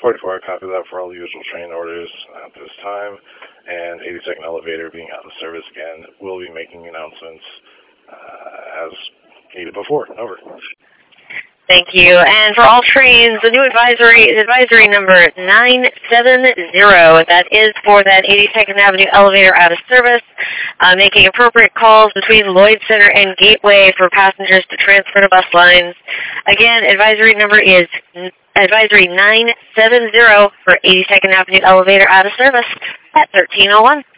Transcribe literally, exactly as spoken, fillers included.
forty-four, copy that for all the usual train orders at this time. And eighty-second elevator being out of service again. We'll be making announcements uh, as needed before. Over. Thank you. And for all trains, the new advisory is advisory number nine seven zero. That is for that eighty-second Avenue elevator out of service, uh, making appropriate calls between Lloyd Center and Gateway for passengers to transfer to bus lines. Again, advisory number is advisory nine seven zero for eighty-second Avenue elevator out of service at thirteen oh one.